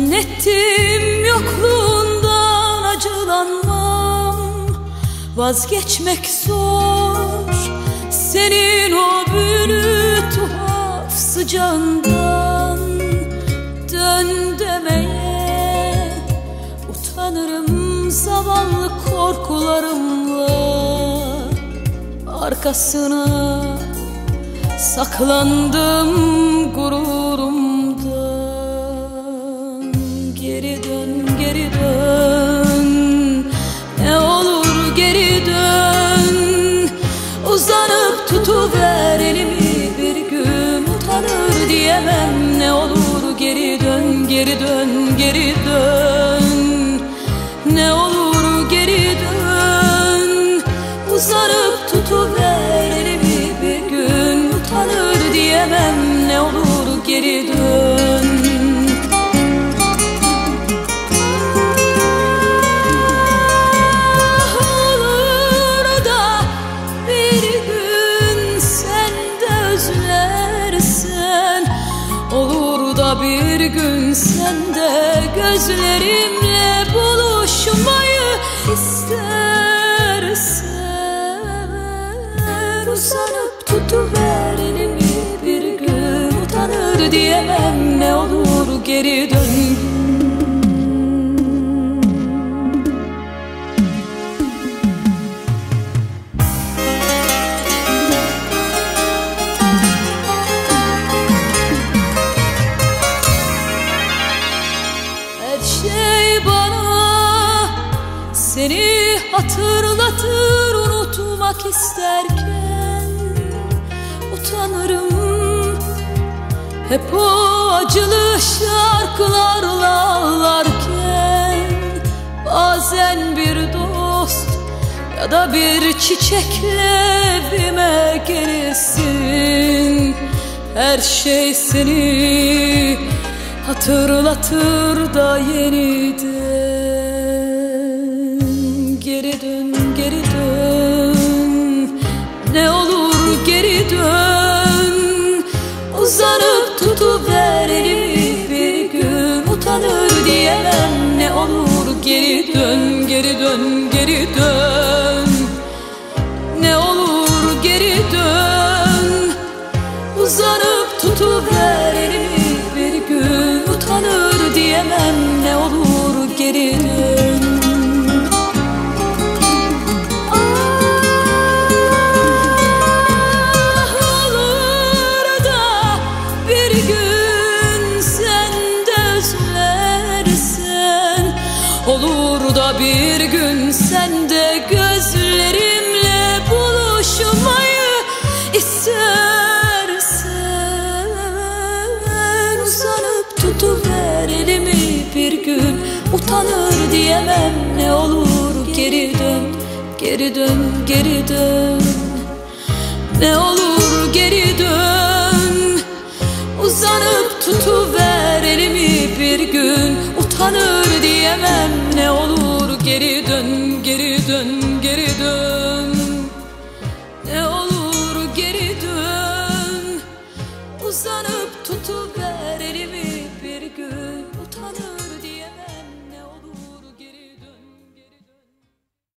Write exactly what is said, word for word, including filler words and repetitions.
Zannettim yokluğundan acılanmam, vazgeçmek zor senin o büyülü tuhaf sıcağından. Dön demeye utanırım zavallı korkularımla, arkasına saklandım gururumdan. Geri dön, geri dön, ne olur geri dön. Uzanıp tutuver elimi, bir gün utanır diyemem. Ne olur geri dön, geri dön, geri dön. Ne olur geri dön. Uzanıp tutuver elimi, bir gün utanır diyemem. Ne olur geri dön. Olur da bir gün sen de özlersen, olur da bir gün sen de gözlerimle buluşmayı istersen. Uzanıp tutuver elimi, bir gün utanır diyemem. Ne olur geri dön. Her şey bana seni hatırlatır, unutmak isterken utanırım. Hep o acılı şarkılarla ağlarken, bazen bir dost ya da bir çiçekle evime gelirsin. Her şey seni hatırlatır da yeniden. Geri dön, geri dön, ne olur geri dön. Uzanıp tutuver elimi, bir gün utanır diyemem. Ne olur geri dön, geri dön, geri dön. Ne olur geri dön. Uzanıp tutuver elimi, bir gün utanır diyemem. Ne olur geri dön. Olur da bir gün sen de gözlerimle buluşmayı istersen. Uzanıp tutuver elimi, bir gün utanır diyemem. Ne olur geri dön, geri dön, geri dön. Ne olur geri dön. Uzanıp tutuver elimi, bir gün utanır diyemem. Ne olur geri dön, geri dön, geri dön.